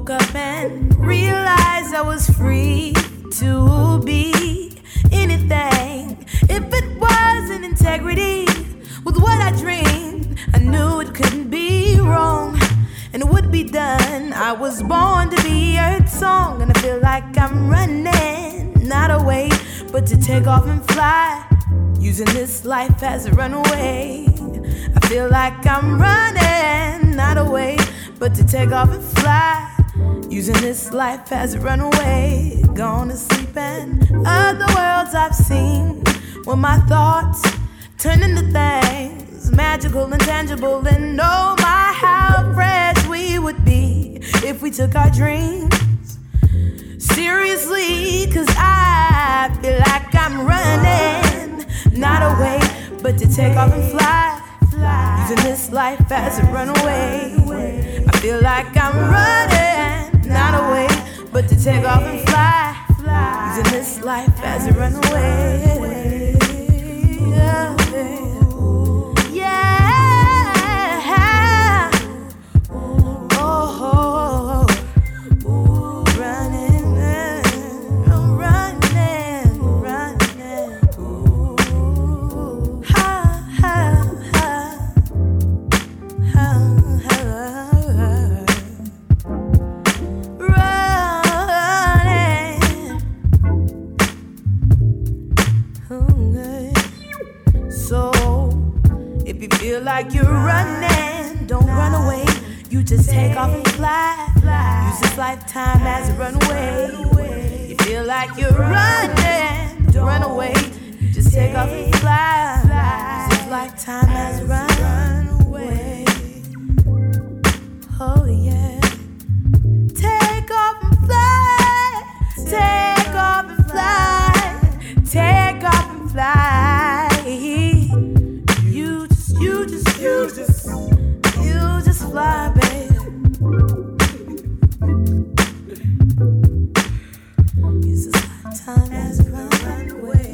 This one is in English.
woke up and realized I was free to be anything. If it wasn't integrity with what I dreamed, I knew it couldn't be wrong and it would be done. I was born to be Earth song, and I feel like I'm running, not away, but to take off and fly, using this life as a runaway. I feel like I'm running, not away, but to take off and fly, using this life as a runaway. Gone to sleep and other worlds I've seen, when my thoughts turn into things magical and tangible, and oh my, how fresh we would be if we took our dreams seriously. Cause I feel like I'm running, not away, but to take off and fly, using this life as a runaway. I feel like I'm running, not away, but to take off and fly, using this life as a runaway. Yeah. Feel like you're running, don't run away. You just take off and fly. Use this lifetime as a runaway. You feel like you're running, don't run away. You just take off and fly. Use this lifetime as a runaway. Oh yeah. Take off and fly. Take off and fly. Take off and fly. You just fly, baby. Use this lifetime as a runaway.